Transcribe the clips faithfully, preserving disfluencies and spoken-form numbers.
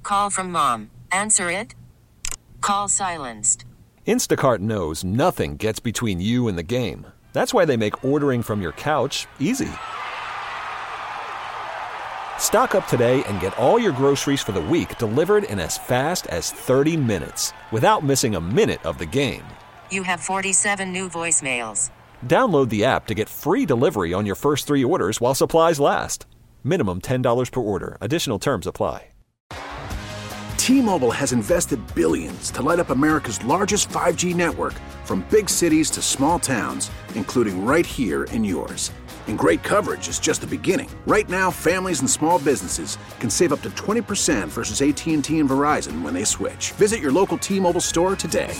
Call from mom. Answer it. Call silenced. Instacart knows nothing gets between you and the game. That's why they make ordering from your couch easy. Stock up today and get all your groceries for the week delivered in as fast as thirty minutes without missing a minute of the game. You have forty-seven new voicemails. Download the app to get free delivery on your first three orders while supplies last. Minimum ten dollars per order. Additional terms apply. T-Mobile has invested billions to light up America's largest five G network, from big cities to small towns, including right here in yours. And great coverage is just the beginning. Right now, families and small businesses can save up to twenty percent versus A T and T and Verizon when they switch. Visit your local T-Mobile store today.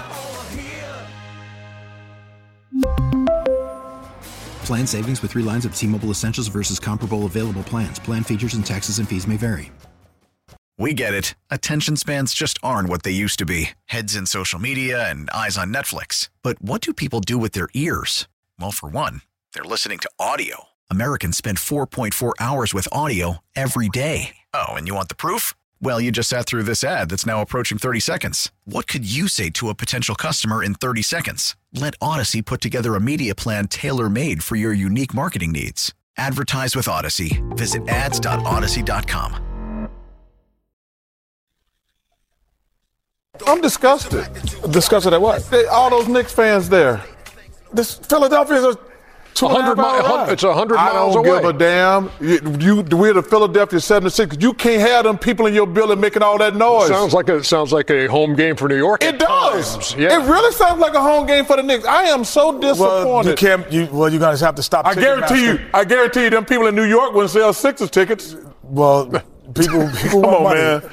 Plan savings with three lines of T-Mobile Essentials versus comparable available plans. Plan features and taxes and fees may vary. We get it. Attention spans just aren't what they used to be. Heads in social media and eyes on Netflix. But what do people do with their ears? Well, for one, they're listening to audio. Americans spend four point four hours with audio every day. Oh, and you want the proof? Well, you just sat through this ad that's now approaching thirty seconds. What could you say to a potential customer in thirty seconds? Let Odyssey put together a media plan tailor-made for your unique marketing needs. Advertise with Odyssey. Visit ads dot odyssey dot com. I'm disgusted. Disgusted at what? They, all those Knicks fans there. This Philadelphia's a two and a half hour ride. It's a hundred miles away. I away. don't give a damn. You, you, we're the Philadelphia seventy-sixers. You can't have them people in your building making all that noise. Sounds like a sounds like a home game for New York. It does. Times. Yeah. It really sounds like a home game for the Knicks. I am so disappointed. Well, you can't. You, well, you're gonna have to stop. I guarantee you. I guarantee you, them people in New York wouldn't sell Sixers tickets. Well, people, people Come want on, money. man.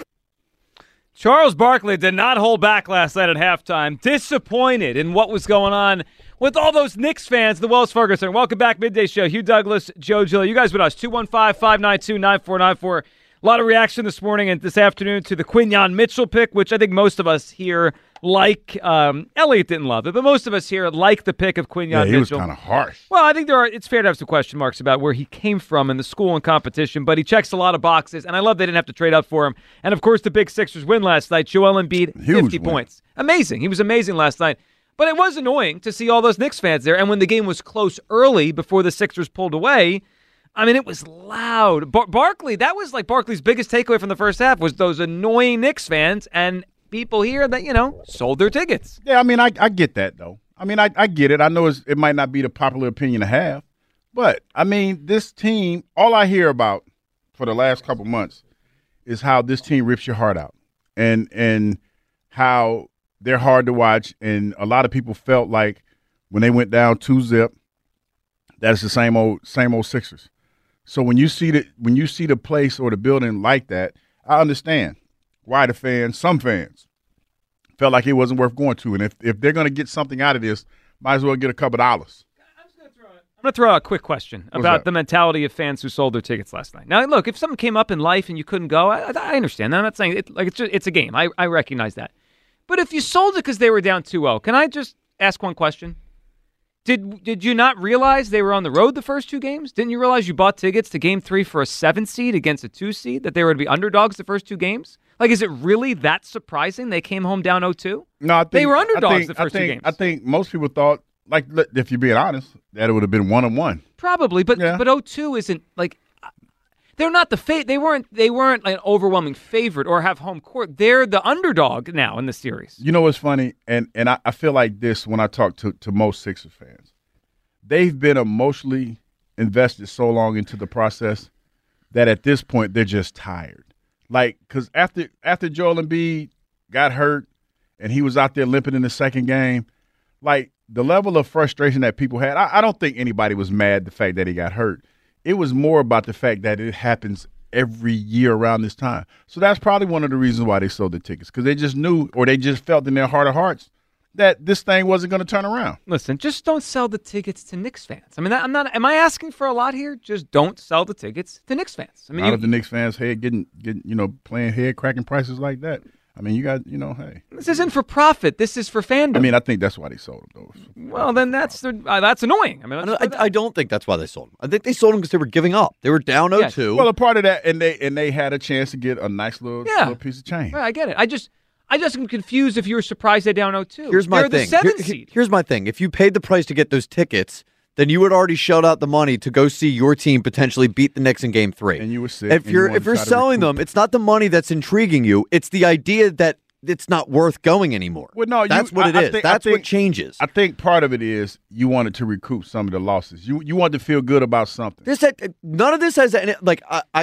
Charles Barkley did not hold back last night at halftime. Disappointed in what was going on with all those Knicks fans at the Wells Fargo Center. Welcome back, Midday Show. Hugh Douglas, Joe Giglio. You guys with us. two one five, five nine two, nine four nine four. A lot of reaction this morning and this afternoon to the Quinyon Mitchell pick, which I think most of us here like. Um, Elliot didn't love it, but most of us here like the pick of Quinyon yeah, he Mitchell. was kind of harsh. Well, I think there are. It's fair to have some question marks about where he came from in the school and competition, but he checks a lot of boxes, and I love they didn't have to trade up for him. And, of course, the big Sixers win last night. Joel Embiid, Huge fifty win. points. Amazing. He was amazing last night. But it was annoying to see all those Knicks fans there, and when the game was close early before the Sixers pulled away, I mean, it was loud. Bar- Barkley, that was like Barkley's biggest takeaway from the first half was those annoying Knicks fans and people here that, you know, sold their tickets. Yeah, I mean, I, I get that, though. I mean, I, I get it. I know it's, it might not be the popular opinion to have. But, I mean, this team, all I hear about for the last couple months is how this team rips your heart out and and how they're hard to watch. And a lot of people felt like when they went down two zip, that's the same old same old Sixers. So when you see the when you see the place or the building like that, I understand why the fans, some fans, felt like it wasn't worth going to. And if, if they're going to get something out of this, might as well get a couple dollars. I'm going to throw out a quick question What's about that? the mentality of fans who sold their tickets last night. Now, look, if something came up in life and you couldn't go, I, I understand that. I'm not saying it, like it's just, it's a game. I, I recognize that. But if you sold it because they were down two oh, can I just ask one question? Did did you not realize they were on the road the first two games? Didn't you realize you bought tickets to game three for a seven seed against a two seed, that they were to be underdogs the first two games? Like, is it really that surprising they came home down oh two? No, I think, they were underdogs I think, the first I think, two games. I think most people thought, like, if you're being honest, that it would have been one on one. Probably, but Yeah. but oh two isn't like they're not the fa- they weren't they weren't an overwhelming favorite or have home court. They're the underdog now in the series. You know what's funny? And and I, I feel like this when I talk to, to most Sixers fans. They've been emotionally invested so long into the process that at this point they're just tired. Like, because after after Joel Embiid got hurt and he was out there limping in the second game, like the level of frustration that people had, I, I don't think anybody was mad the fact that he got hurt. It was more about the fact that it happens every year around this time. So that's probably one of the reasons why they sold the tickets, because they just knew, or they just felt in their heart of hearts, that this thing wasn't going to turn around. Listen, just don't sell the tickets to Knicks fans. I mean, that, I'm not. Am I asking for a lot here? Just don't sell the tickets to Knicks fans. I mean, Not you, of the Knicks fans head getting, getting, you know, playing head cracking prices like that. I mean, you got, you know, hey. This isn't for profit. This is for fandom. I mean, I think that's why they sold them, though. Well, then that's the, uh, that's annoying. I mean, I don't, I, I don't think that's why they sold them. I think they sold them because they were giving up. They were down oh two. Yes. Well, a part of that, and they and they had a chance to get a nice little, Yeah. little piece of change. Right, I get it. I just I just am confused if you were surprised they're down oh two. Here's my They're thing. the seventh Here- seed. Here's my thing. If you paid the price to get those tickets, then you would already shelled out the money to go see your team potentially beat the Knicks in Game Three. And you were sick. If and you're you wanted if to you're try to selling recoup. them, it's not the money that's intriguing you. It's the idea that it's not worth going anymore. Well, no, you, that's what I, it I is. think- I that's think- what changes. I think part of it is you wanted to recoup some of the losses. You you wanted to feel good about something. This had- none of this has any like I. I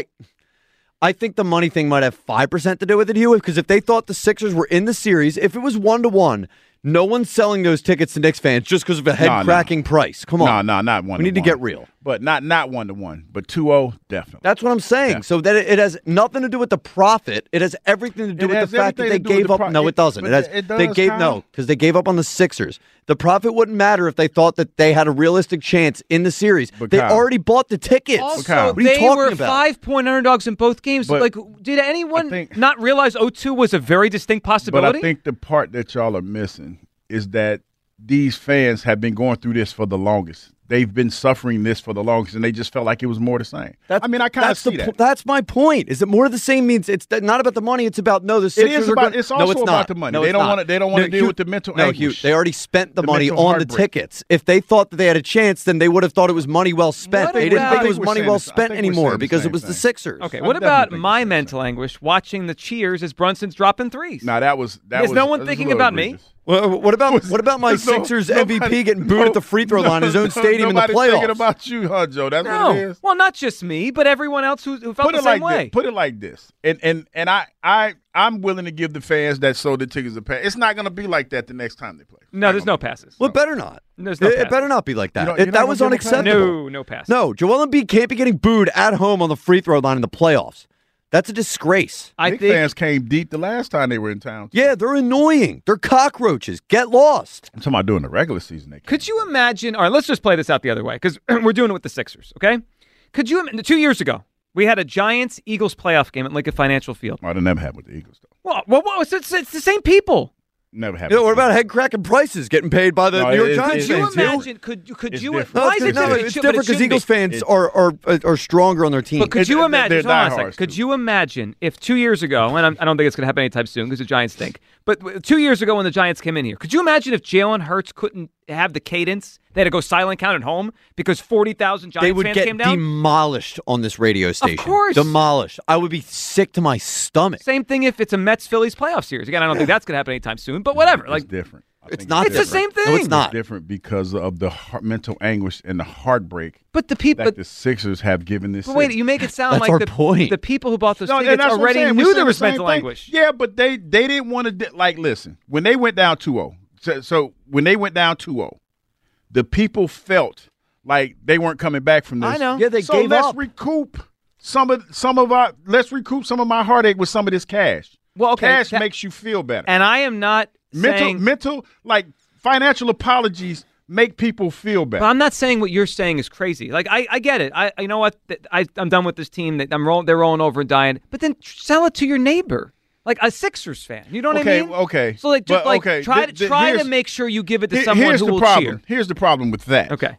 I think the money thing might have five percent to do with it, Hugh, because if they thought the Sixers were in the series, if it was one to one, no one's selling those tickets to Knicks fans just because of a head-cracking price. Come on. No, no, not one. We need to one. get real. But not not one to one. But two oh, definitely. That's what I'm saying. Yeah. So that it, it has nothing to do with the profit. It has everything to do It with has the fact that they everything to do with gave the up. pro- no, it it- doesn't. but It has. it they does, gave Kyle. no because they gave up on the Sixers. The profit wouldn't matter if they thought that they had a realistic chance in the series. But they Kyle- already bought the tickets. Also, Kyle. What are you they talking were about? five-point underdogs in both games. But like, did anyone I think- not realize oh two was a very distinct But possibility? I think the part that y'all are missing is that these fans have been going through this for the longest. They've been suffering this for the longest, and they just felt like it was more the same. That's, I mean, I kind of that's see the, that. po- That's my point. Is it more of the same? Means it's not about the money. It's about no. The It Sixers is are about. gonna- It's no, also it's about not. the money. No, they it's don't not. want to. They don't want to No, deal Hugh- with the mental no, anguish. Hugh, they already spent the, The money mental on the heartbreak. tickets. If they thought that they had a chance, then they would have thought it was money well spent. What They didn't about- think I it was think we're money saying well this- I spent think we're anymore saying the because it same was the thing. Sixers. okay, I what definitely about think my it's the mental anguish watching the cheers as Brunson's dropping threes? Now that was that Is was. no one that was a thinking little about me? egregious. Well, what about what about my No, Sixers nobody- M V P getting booed no, at the free throw no, line in his own no, stadium in the nobody playoffs? thinking about you, huh, Joe? That's No, what it is. well, not just me, but everyone else who, who felt Put the it same like way. this. Put it like this. And and and I I I'm willing to give the fans that sold the tickets a pass. It's not going to be like that the next time they play. It's no, not there's gonna no be. passes. Well, it better not. There's no it, it passes. better not be like that. You know- It- you're not that gonna was give him a pass? unacceptable. No, no passes. No, Joel Embiid can't be getting booed at home on the free throw line in the playoffs. That's a disgrace. I Knicks think fans came deep the last time they were in town. Yeah, they're annoying. They're cockroaches. Get lost. I'm talking about during the regular season. They came. Could you imagine? All right, let's just play this out the other way because we're doing it with the Sixers, okay? Could you? im- Two years ago, we had a Giants Eagles playoff game at Lincoln Financial Field. Oh, that never happened with the Eagles, though. Well, well, well it's, it's, it's the same people. Never happened. You know, what with the about head cracking prices getting paid by the No, New York it- Giants? it's- Could you fans, too? imagine? Could could It's you? different. No, Why it's, is it no, different? it's It should- but it different because shouldn't be. Eagles fans It's- are, are are stronger on their team. But could It- you it- imagine? they're Hold on a diehards, second. Could too. you imagine if two years ago, and I'm, I don't think it's going to happen anytime soon because the Giants stink, but w- two years ago when the Giants came in here, could you imagine if Jalen Hurts couldn't have the cadence? They had to go silent count at home because forty thousand Giants they would fans get came down? demolished on this radio station. course. Demolished. I would be sick to my stomach. Same thing if it's a Mets-Phillies playoff series. Again, I don't think that's going to happen anytime soon, but whatever. It's Like, different. I It's think not It's the different. same No, it's thing. not. It's different because of the heart, mental anguish and the heartbreak but the people. that But, the Sixers have given this. but wait, city. you make it sound That's like our the, point. the people who bought those No, and tickets that's what I'm already saying. We knew said there the was same mental thing. anguish. Yeah, but they they didn't want to di- like listen when they went down two oh. So, so when they went down two oh, the people felt like they weren't coming back from this. I know. Yeah, they so gave let's up. recoup some of some of our let's recoup some of my heartache with some of this cash. Well, okay, cash that- makes you feel better. And I am not mental saying. mental like financial apologies make people feel better. But I'm not saying what you're saying is crazy. Like I, I get it. I, you know what? Th- I, I'm done with this team. That I'm rolling. They're rolling over and dying. But then tr- sell it to your neighbor, like a Sixers fan. You know what Okay, I mean? okay. So like, just But, like okay, try th- to th- try to here's- make sure you give it to Here- someone here's who the will problem. cheer. Here's the problem with that. Okay.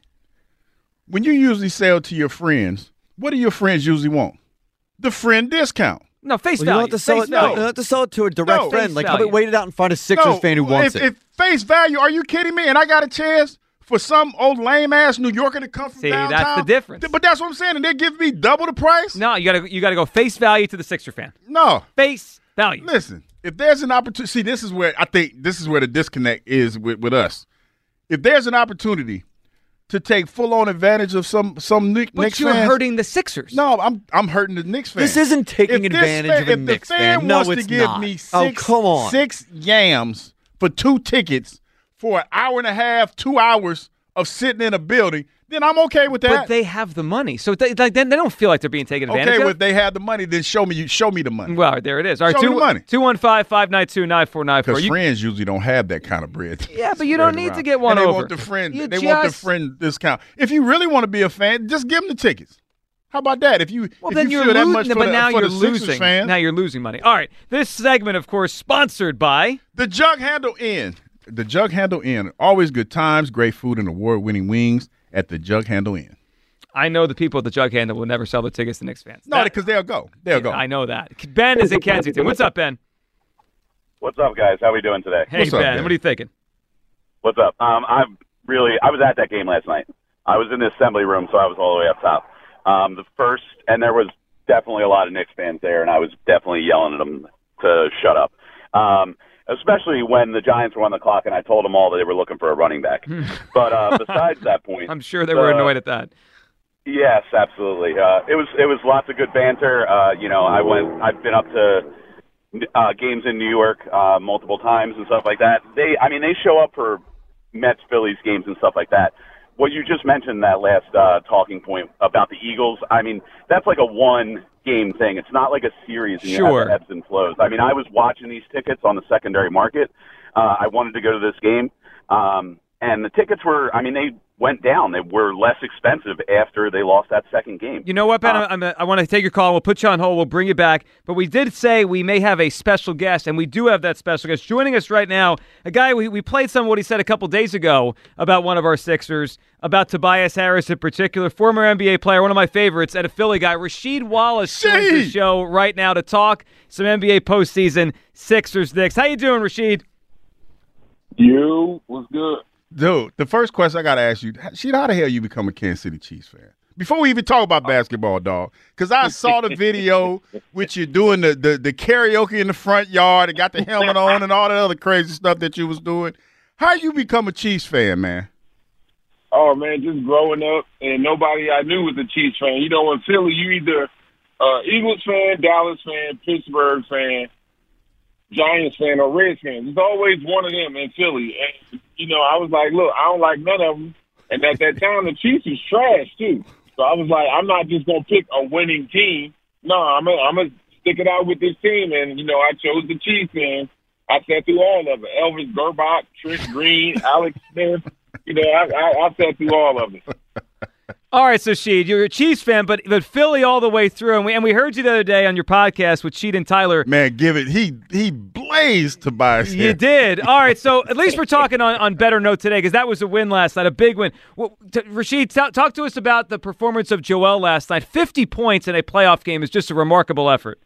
When you usually sell to your friends, what do your friends usually want? The friend discount. No face Well, you value. don't have to sell face it. value. You don't have to sell it to a direct No. friend. Face Like, how about value. wait it out and find a Sixers No, fan who wants if, it? If face value, are you kidding me? And I got a chance for some old lame ass New Yorker to come from See, downtown. that's the difference. But that's what I'm saying. And they give me double the price? No, you gotta you gotta go face value to the Sixer fan. No. Face value. Listen, if there's an opportunity, see, this is where I think this is where the disconnect is with, with us. If there's an opportunity to take full on advantage of some some Knicks But Knicks you're fans, hurting the Sixers. no, I'm I'm hurting the Knicks fans. This isn't taking If this advantage fan- of a if Knicks the fan fan. No, wants it's to give not. me six, Oh, come on. six yams for two tickets for an hour and a half, two hours of sitting in a building, then I'm okay with that. But they have the money, so they, like then they don't feel like they're being taken advantage okay, of. well, if they have the money, then show me you show me the money. Well, there it is. All right, Show me two, the money. two one five, five nine two, nine four nine four. Because You- friends usually don't have that kind of bread. Yeah, but you don't spread need around. to get one and they over. want the friend. You they want the just- friend discount. If you really want to be a fan, just give them the tickets. How about that? If you well, if then you you're feel that losing, much for but the, now for you're the Sixers losing. fans, Now you're losing money. All right, this segment, of course, sponsored by the Jug Handle Inn. The Jug Handle Inn. Always good times, great food, and award-winning wings at the Jug Handle Inn. I know the people at the Jug Handle will never sell their tickets to Knicks fans. No, because they'll go. They'll go. I know that. Ben is in Kensington. What's up, Ben? What's up, guys? How we doing today? Hey, What's Ben. up, Ben? What are you thinking? What's up? Um, I'm really. I was at that game last night. I was in the assembly room, so I was all the way up top. Um, the first, and there was definitely a lot of Knicks fans there, and I was definitely yelling at them to shut up. Um, especially when the Giants were on the clock, and I told them all that they were looking for a running back. But uh, besides that point, I'm sure they the, were annoyed at that. Yes, absolutely. Uh, it was it was lots of good banter. Uh, you know, I went. I've been up to uh, games in New York uh, multiple times and stuff like that. They, I mean, they show up for Mets Phillies games and stuff like that. What you just mentioned, that last uh, talking point about the Eagles, I mean, that's like a one-game thing. It's not like a series and you Sure. have the ebbs and flows. I mean, I was watching these tickets on the secondary market. Uh, I wanted to go to this game, um, and the tickets were, I mean, they went down. They were less expensive after they lost that second game. You know what, Ben? Uh, I'm, I'm, I want to take your call. We'll put you on hold. We'll bring you back. But we did say we may have a special guest, and we do have that special guest joining us right now. A guy, we, we played some of what he said a couple days ago about one of our Sixers, about Tobias Harris in particular, former N B A player, one of my favorites, and a Philly guy. Rasheed Wallace joins the show right now to talk some N B A postseason Sixers Knicks. How you doing, Rasheed? You was good. Dude, the first question I got to ask you, Sheed, how the hell you become a Kansas City Chiefs fan? Before we even talk about basketball, dog, because I saw the video with you doing the, the, the karaoke in the front yard and got the helmet on and all that other crazy stuff that you was doing. How you become a Chiefs fan, man? Oh, man, just growing up, and nobody I knew was a Chiefs fan. You know, in Philly, you either uh, Eagles fan, Dallas fan, Pittsburgh fan, Giants fan, or Reds fan. There's always one of them in Philly. And, you know, I was like, look, I don't like none of them. And at that time, the Chiefs was trash, too. So I was like, I'm not just going to pick a winning team. No, I'm going I'm to stick it out with this team. And, you know, I chose the Chiefs, and I sat through all of it. Elvis Gerbach, Trish Green, Alex Smith. You know, I, I, I sat through all of it. All right, so Sheed, you're a Chiefs fan, but but Philly all the way through, and we and we heard you the other day on your podcast with Sheed and Tyler. Man, give it. He he blazed Tobias. You did. All right, so at least we're talking on, on better note today because that was a win last night, a big win. Well, t- Rasheed, t- talk to us about the performance of Joel last night. fifty points in a playoff game is just a remarkable effort.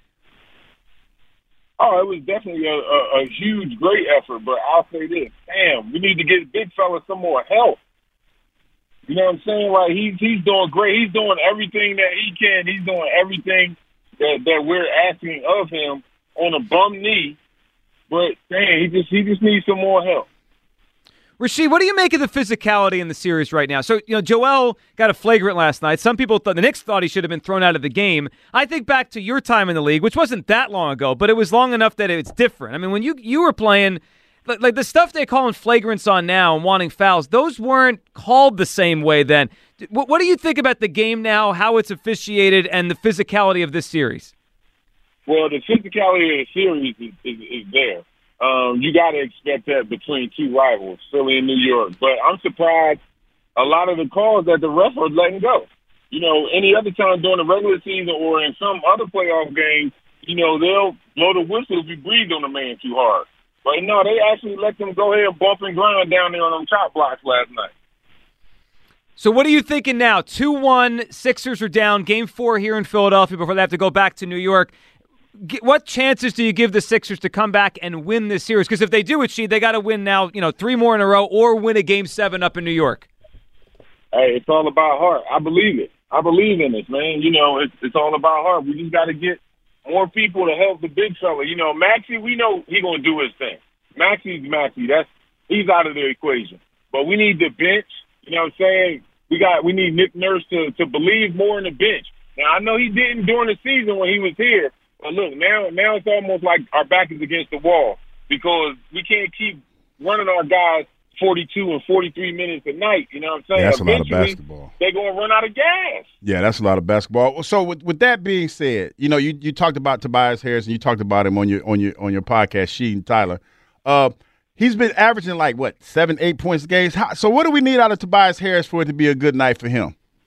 Oh, it was definitely a, a, a huge, great effort, but I'll say this. Damn, we need to get big fella some more help. You know what I'm saying? Like, he's he's doing great. He's doing everything that he can. He's doing everything that, that we're asking of him on a bum knee. But, damn, he just he just needs some more help. Rasheed, what do you make of the physicality in the series right now? So, you know, Joel got a flagrant last night. Some people thought the Knicks thought he should have been thrown out of the game. I think back to your time in the league, which wasn't that long ago, but it was long enough that it's different. I mean, when you you were playing, like, like the stuff they call in flagrants on now and wanting fouls, those weren't called the same way then. What, what do you think about the game now, how it's officiated, and the physicality of this series? Well, the physicality of the series is, is, is there. Um, you got to expect that between two rivals, Philly and New York. But I'm surprised a lot of the calls that the refs are letting go. You know, any other time during the regular season or in some other playoff games, you know, they'll blow the whistle if you breathe on the man too hard. But no, they actually let them go ahead and bump and grind down there on them chop blocks last night. So what are you thinking now? two one, Sixers are down, game four here in Philadelphia before they have to go back to New York. What chances do you give the Sixers to come back and win this series? Because if they do achieve, they got to win now, you know, three more in a row or win a game seven up in New York. Hey, it's all about heart. I believe it. I believe in this, man. You know, it's, it's all about heart. We just got to get more people to help the big fella. You know, Maxey, we know he's going to do his thing. Maxey's Maxey. That's he's out of the equation. But we need the bench. You know what I'm saying? We got we need Nick Nurse to, to believe more in the bench. Now, I know he didn't during the season when he was here. But look, now now it's almost like our back is against the wall because we can't keep running our guys forty-two and forty-three minutes a night. You know what I'm saying? Yeah, that's Eventually, a lot of basketball. They're going to run out of gas. Yeah, that's a lot of basketball. So with, with that being said, you know, you, you talked about Tobias Harris and you talked about him on your on your on your podcast, Sheed and Tyler. Uh, he's been averaging like what seven, eight points a game. How, so what do we need out of Tobias Harris for it to be a good night for him?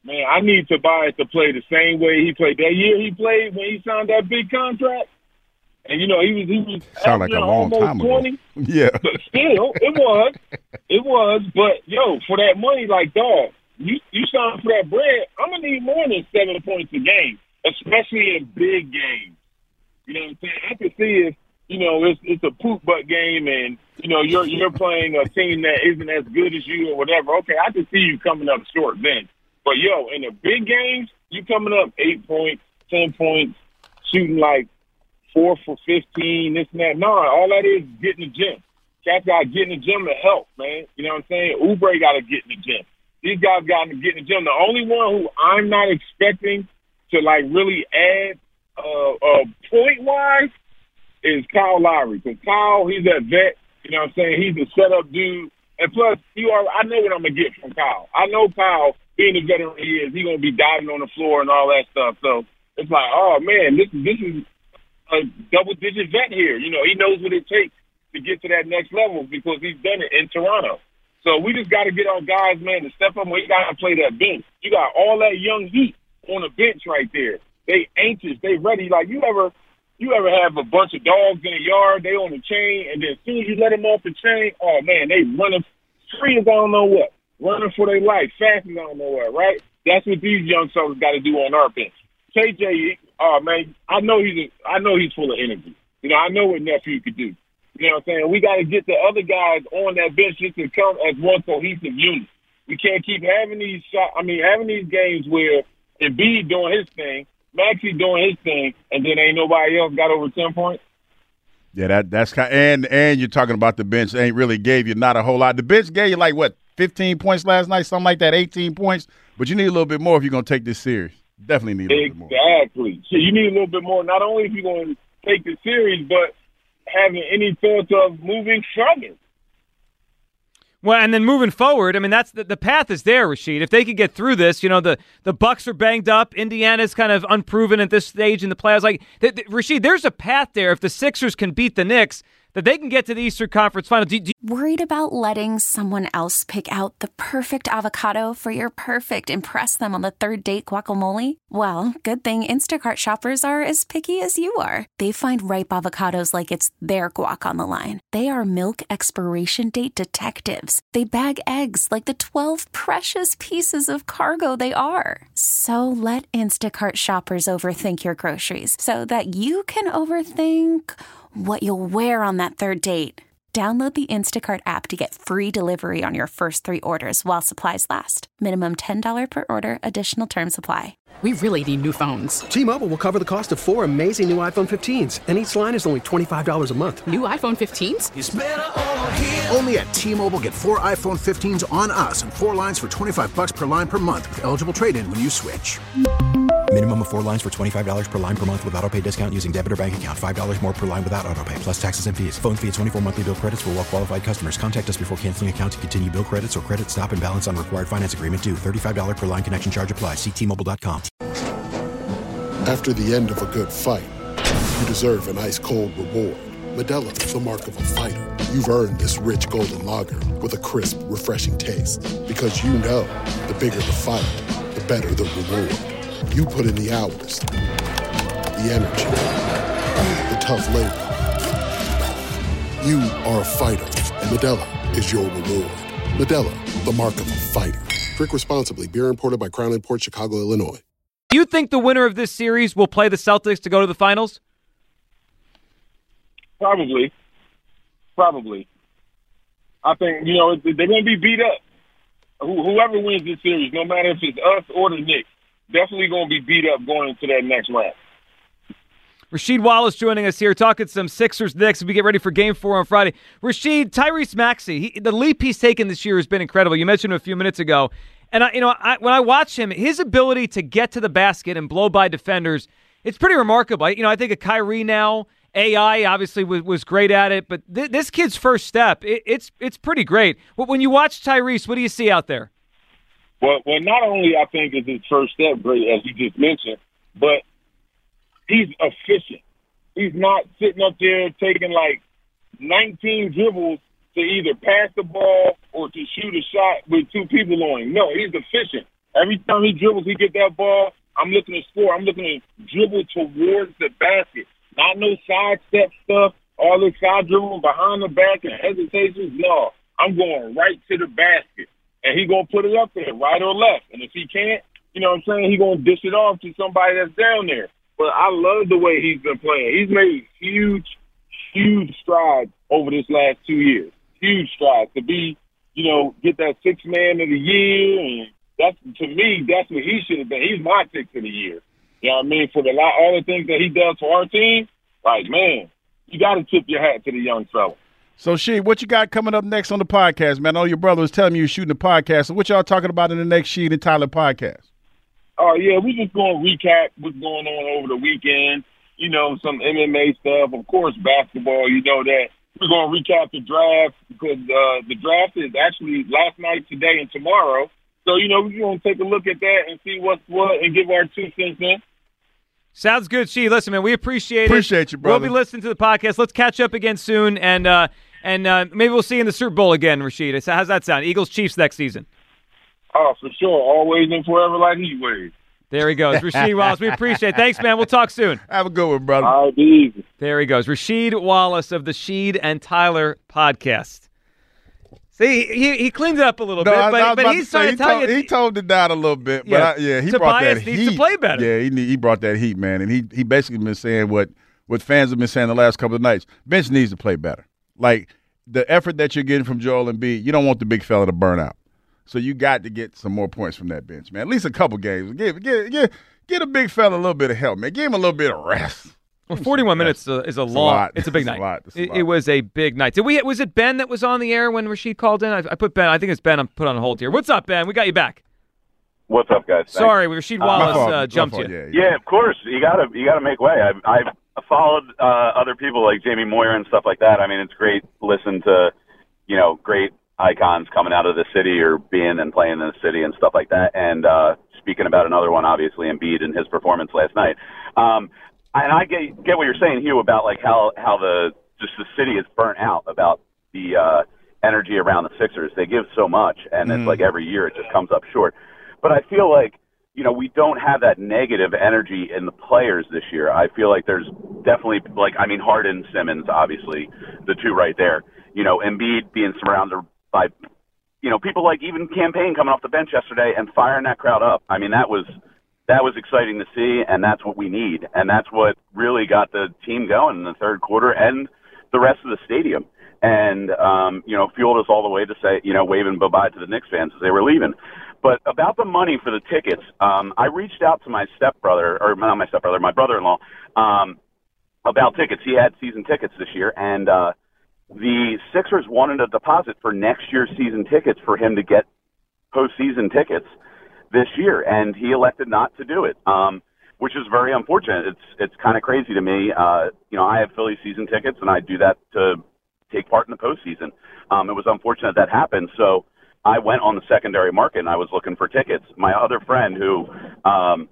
man, I need Tobias to play the same way he played that year he played when he signed that big contract. And, you know, he was, he was Sound like a long almost time ago. twenty. Yeah. But still, it was. It was. But, yo, for that money, like, dog, you, you sign for that bread, I'm going to need more than seven points a game, especially in big games. You know what I'm saying? I can see if, you know, it's it's a poop butt game and, you know, you're you're playing a team that isn't as good as you or whatever. Okay, I can see you coming up short then. But, yo, in the big games, you coming up eight points, ten points, shooting like four for fifteen, this and that. No, all that is getting the gym. Cats got to get in the gym to help, man. You know what I'm saying? Oubre got to get in the gym. These guys got to get in the gym. The only one who I'm not expecting to, like, really add uh, uh, point-wise is Kyle Lowry. Because Kyle, he's that vet. You know what I'm saying? He's a setup dude. And plus, you are, I know what I'm going to get from Kyle. I know Kyle, being the veteran he is, he's going to be diving on the floor and all that stuff. So it's like, oh, man, this, this is a double-digit vet here. You know, he knows what it takes to get to that next level because he's done it in Toronto. So we just got to get our guys, man, to step up. We got to play that bench. You got all that young heat on the bench right there. They anxious. They ready. Like, you ever you ever have a bunch of dogs in the yard, they on the chain, and then as soon as you let them off the chain, oh, man, they running free as I don't know what. Running for their life, fast as I don't know what, right? That's what these young fellas got to do on our bench. K J, oh, man, I know he's a, I know he's full of energy. You know, I know what nephew could do. You know what I'm saying? We got to get the other guys on that bench just to come as one cohesive unit. We can't keep having these shot. I mean, having these games where Embiid doing his thing, Maxey doing his thing, and then ain't nobody else got over ten points. Yeah, that that's kind. And and you're talking about the bench ain't really gave you not a whole lot. The bench gave you like what, fifteen points last night, something like that, eighteen points. But you need a little bit more if you're gonna take this series. Definitely need a little exactly. bit more. Exactly. So you need a little bit more. Not only if you're going to take the series, but having any thoughts of moving further. Well, and then moving forward, I mean, that's the, the path is there, Rasheed. If they could get through this, you know, the, the Bucks are banged up. Indiana's kind of unproven at this stage in the playoffs. Like, the, the, Rasheed, there's a path there. If the Sixers can beat the Knicks, that they can get to the Eastern Conference Final. Do, do Worried about letting someone else pick out the perfect avocado for your perfect impress them on the third date guacamole? Well, good thing Instacart shoppers are as picky as you are. They find ripe avocados like it's their guac on the line. They are milk expiration date detectives. They bag eggs like the twelve precious pieces of cargo they are. So let Instacart shoppers overthink your groceries so that you can overthink what you'll wear on that third date. Download the Instacart app to get free delivery on your first three orders while supplies last. Minimum ten dollars per order. Additional terms apply. We really need new phones. T-Mobile will cover the cost of four amazing new iPhone fifteens, and each line is only twenty-five dollars a month. New iPhone fifteens? It's better over here. Only at T-Mobile, get four iPhone fifteens on us and four lines for twenty-five bucks per line per month with eligible trade-in when you switch. Minimum of four lines for twenty-five dollars per line per month with autopay discount using debit or bank account. five dollars more per line without autopay, plus taxes and fees. Phone fee at twenty-four monthly bill credits for well-qualified customers. Contact us before canceling account to continue bill credits or credit stop and balance on required finance agreement due. thirty-five dollars per line connection charge applies. See T Mobile dot com. After the end of a good fight, you deserve an ice-cold reward. Modelo is the mark of a fighter. You've earned this rich golden lager with a crisp, refreshing taste. Because you know, the bigger the fight, the better the reward. You put in the hours, the energy, the tough labor. You are a fighter, and Modelo is your reward. Modelo, the mark of a fighter. Drink responsibly. Beer imported by Crown Imports, Chicago, Illinois. you think the winner of this series will play the Celtics to go to the finals? Probably. Probably. I think, you know, they're going to be beat up. Whoever wins this series, no matter if it's us or the Knicks, definitely going to be beat up going into that next round. Rasheed Wallace joining us here, talking some Sixers Knicks as we get ready for Game Four on Friday. Rasheed, Tyrese Maxey, he, the leap he's taken this year has been incredible. You mentioned him a few minutes ago, and I, you know, I, when I watch him, his ability to get to the basket and blow by defenders, it's pretty remarkable. You know, I think of Kyrie now. A I obviously was, was great at it, but th- this kid's first step, it, it's it's pretty great. But when you watch Tyrese, what do you see out there? Well, well, not only I think is his first step great, as you just mentioned, but he's efficient. He's not sitting up there taking like nineteen dribbles to either pass the ball or to shoot a shot with two people on him. No, he's efficient. Every time he dribbles, he get that ball. I'm looking to score. I'm looking to dribble towards the basket. Not no sidestep stuff, all this side dribbling behind the back and hesitations. No, I'm going right to the basket. And he going to put it up there, right or left. And if he can't, you know what I'm saying, he going to dish it off to somebody that's down there. But I love the way he's been playing. He's made huge, huge strides over this last two years. Huge strides to be, you know, get that sixth man of the year. And that's, to me, that's what he should have been. He's my sixth of the year. You know what I mean? For the all the things that he does for our team, like, man, you got to tip your hat to the young fella. So, Sheed, what you got coming up next on the podcast, man? I know your brother was telling me you were shooting a podcast. So what y'all talking about in the next Sheed and Tyler podcast? Oh, yeah, we just going to recap what's going on over the weekend. You know, some M M A stuff. Of course, basketball, you know that. We're going to recap the draft because uh, the draft is actually last night, today, and tomorrow. So, you know, we're going to take a look at that and see what's what and give our two cents in. Sounds good, Sheed. Listen, man, we appreciate, appreciate it. Appreciate you, brother. We'll be listening to the podcast. Let's catch up again soon, and uh, and uh, maybe we'll see you in the Super Bowl again, Rasheed. So how's that sound? Eagles-Chiefs next season. Oh, for sure. Always and forever like he ways. There he goes. Rasheed Wallace, we appreciate it. Thanks, man. We'll talk soon. Have a good one, brother. All right, be easy. There he goes. Rasheed Wallace of the Sheed and Tyler podcast. See, he he cleaned it up a little no, bit, I, but, I but he's say, trying he to tell told, you. He toned it down a little bit, Yeah, but I, yeah, he Tobias brought that needs heat. to play better. Yeah, he he brought that heat, man, and he he basically been saying what what fans have been saying the last couple of nights. Bench needs to play better. Like the effort that you're getting from Joel Embiid, you don't want the big fella to burn out. So you got to get some more points from that bench, man. At least a couple games. Give give give, give a big fella a little bit of help, man. Give him a little bit of rest. Well, forty-one minutes uh, is a long. A lot. It's a big It's night. A lot. It's a it, lot. it was a big night. Did we? Was it Ben that was on the air when Rasheed called in? I, I put Ben. I think it's Ben. I'm put on hold here. What's up, Ben? We got you back. What's up, guys? Thanks. Sorry, Rasheed Wallace uh, uh, jumped you. Yeah, yeah, of course. You gotta you gotta make way. I've I've followed uh, other people like Jamie Moyer and stuff like that. I mean, it's great to listen to, you know, great icons coming out of the city or being and playing in the city and stuff like that. And uh, speaking about another one, obviously, Embiid and his performance last night. Um, and I get get what you're saying, Hugh, about like how how the just the city is burnt out about the uh, energy around the Sixers. They give so much, and mm. it's like every year it just comes up short. But I feel like, you know, we don't have that negative energy in the players this year. I feel like there's definitely, like, I mean, Harden, Simmons, obviously, the two right there. You know, Embiid being surrounded by, you know, people like even Campaign coming off the bench yesterday and firing that crowd up. I mean, that was that was exciting to see, and that's what we need. And that's what really got the team going in the third quarter and the rest of the stadium. And, um, you know, fueled us all the way to say, you know, waving bye-bye to the Knicks fans as they were leaving. But about the money for the tickets, um, I reached out to my stepbrother, or not my stepbrother, my brother-in-law, um, about tickets. He had season tickets this year, and uh, the Sixers wanted a deposit for next year's season tickets for him to get postseason tickets this year, and he elected not to do it, um, which is very unfortunate. It's it's kind of crazy to me. Uh, you know, I have Philly season tickets, and I do that to take part in the postseason. Um, it was unfortunate that happened, so I went on the secondary market and I was looking for tickets. My other friend who, um,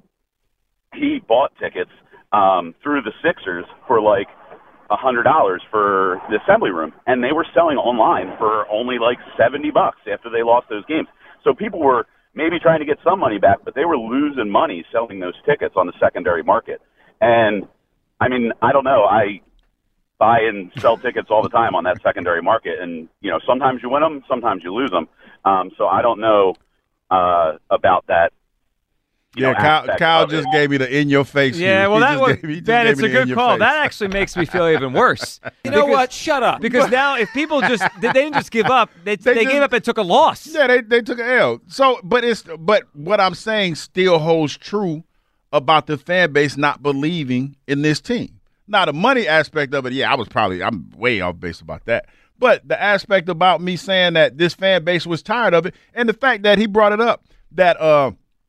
he bought tickets um, through the Sixers for like a hundred dollars for the assembly room, and they were selling online for only like seventy bucks after they lost those games. So people were maybe trying to get some money back, but they were losing money selling those tickets on the secondary market. And I mean, I don't know. I buy and sell tickets all the time on that secondary market, and you know, sometimes you win them, sometimes you lose them. Um, so I don't know uh, about that. Yeah, know, Kyle, Kyle just it. gave me the in your face. Yeah, well, he that was me, Ben. It's a good call. That actually makes me feel even worse. You know because, what? Shut up. Because now, if people just they didn't just give up, they they, they just, gave up and took a loss. Yeah, they they took an L. So, but it's but what I'm saying still holds true about the fan base not believing in this team. Now, the money aspect of it, yeah, I was probably I'm way off base about that. But the aspect about me saying that this fan base was tired of it, and the fact that he brought it up that uh.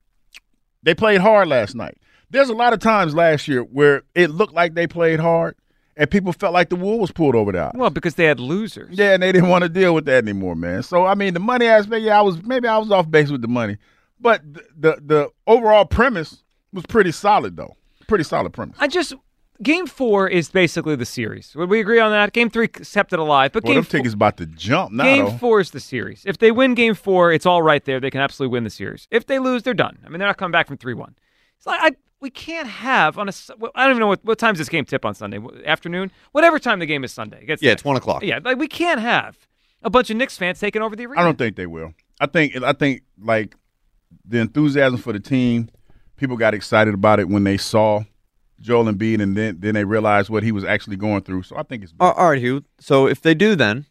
They played hard last night. There's a lot of times last year where it looked like they played hard and people felt like the wool was pulled over their eyes. Well, because they had losers. Yeah, and they didn't want to deal with that anymore, man. So, I mean, the money aspect, yeah, I was maybe I was off base with the money. But the the, the overall premise was pretty solid, though. Pretty solid premise. I just Game four is basically the series. Would we agree on that? Game three kept it alive, but well, game them four, tickets about to jump now. Game though. four is the series. If they win game four, it's all right there. They can absolutely win the series. If they lose, they're done. I mean, they're not coming back from three one. It's like I we can't have on a. I don't even know what what time's this game tip on Sunday afternoon. Whatever time the game is Sunday. It gets yeah, there. it's one o'clock. Yeah, like we can't have a bunch of Knicks fans taking over the arena. I don't think they will. I think I think like the enthusiasm for the team. People got excited about it when they saw Joel Embiid, and then then they realized what he was actually going through. So I think it's big. All right, Hugh. So if they do, then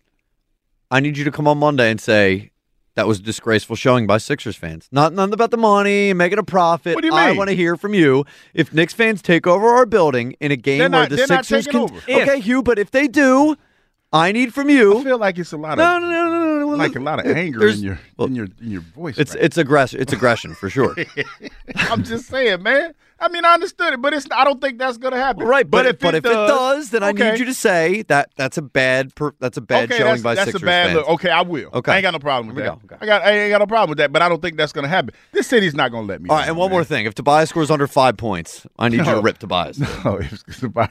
I need you to come on Monday and say that was a disgraceful showing by Sixers fans. Not nothing about the money, making a profit. What do you I mean? want to hear from you. If Knicks fans take over our building in a game They're where not- the they're not Sixers taking can, over. okay, Hugh. But if they do, I need from you. I feel like it's a lot of no, no, no, no, no. like a lot of anger There's- in your in your in your voice. It's right it's aggression. It's aggression for sure. I'm just saying, man. I mean, I understood it, but it's. I don't think that's going to happen. Right, but, if, but it if it does, then I okay. need you to say that that's a bad per, that's a bad okay, showing that's, by that's Sixers a bad fans. look. Okay, I will. Okay. I ain't got no problem with Here that. we go. I got. I ain't got no problem with that. But I don't think that's going to happen. This city's not going to let me. All down, right, and one man. more thing: if Tobias scores under five points, I need you No. to rip Tobias. No, it's, it's about.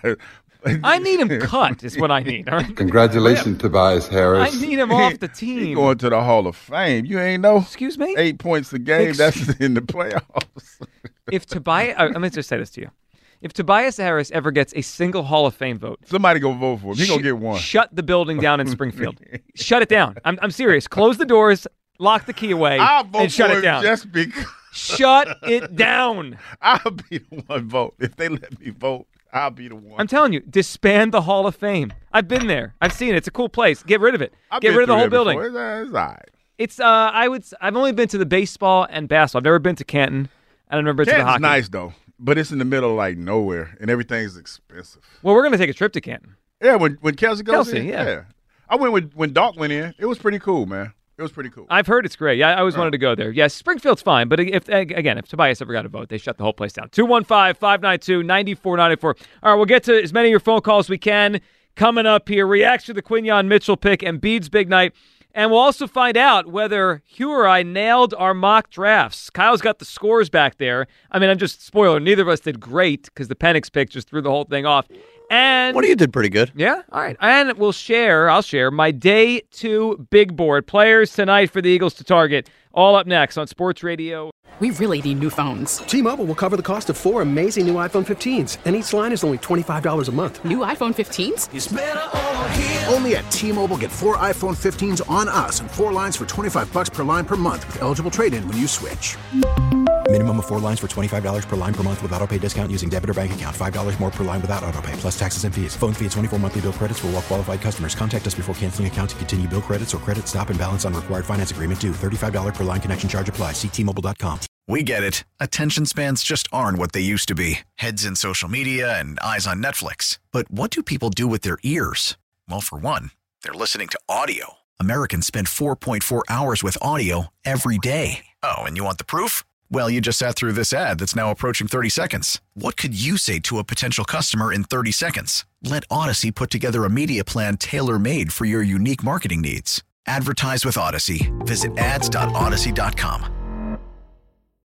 I need him cut. Is what I need. All right? Congratulations, Tobias Harris. I need him off the He team. going to the Hall of Fame. You ain't know. Excuse me. Eight points a game. Ex- That's in the playoffs. If Tobias, uh, let me just say this to you: if Tobias Harris ever gets a single Hall of Fame vote, somebody go vote for him. He sh- gonna get one. Shut the building down in Springfield. Shut it down. I'm I'm serious. Close the doors, lock the key away, I'll vote and shut for it him down. just because. Shut it down. I'll be the one vote if they let me vote. I'll be the one. I'm telling you, disband the Hall of Fame. I've been there. I've seen it. It's a cool place. Get rid of it. I've Get been rid of the through whole there building. before. It's, uh, it's all right. It's uh, I would. s- I've only been to the baseball and basketball. I've never been to Canton, and I've never been to the Canton's hockey. nice though, but it's in the middle of like nowhere, and everything's expensive. Well, we're gonna take a trip to Canton. Yeah, when when Kelsey goes Kelsey, in, yeah. I went when when Doc went in. It was pretty cool, man. It was pretty cool. I've heard it's great. Yeah, I always wanted to go there. Yes, Springfield's fine, but if again, if Tobias ever got a vote, they shut the whole place down. two one five, five nine two, nine four nine four. All right, we'll get to as many of your phone calls as we can coming up here. Reaction to the Quinyon Mitchell pick and Embiid's big night. And we'll also find out whether Hugh or I nailed our mock drafts. Kyle's got the scores back there. I mean, I'm just spoiler. Neither of us did great because the Penix pick just threw the whole thing off. And One of you did pretty good. yeah, all right. And we'll share, I'll share my day two big board players tonight for the Eagles to target. All up next on Sports Radio. We really need new phones. T-Mobile will cover the cost of four amazing new iPhone fifteens, and each line is only twenty-five dollars a month. New iPhone fifteens? Only at T-Mobile, get four iPhone fifteens on us and four lines for twenty-five bucks per line per month with eligible trade-in when you switch. Minimum of four lines for twenty-five dollars per line per month with autopay discount using debit or bank account. five dollars more per line without autopay, plus taxes and fees. Phone fee at twenty-four monthly bill credits for well-qualified customers. Contact us before canceling account to continue bill credits or credit stop and balance on required finance agreement due. thirty-five dollars per line connection charge applies. See T Mobile dot com. We get it. Attention spans just aren't what they used to be. Heads in social media and eyes on Netflix. But what do people do with their ears? Well, for one, they're listening to audio. Americans spend four point four hours with audio every day. Oh, and you want the proof? Well, you just sat through this ad that's now approaching thirty seconds. What could you say to a potential customer in thirty seconds? Let Odyssey put together a media plan tailor-made for your unique marketing needs. Advertise with Odyssey. Visit ads dot odyssey dot com.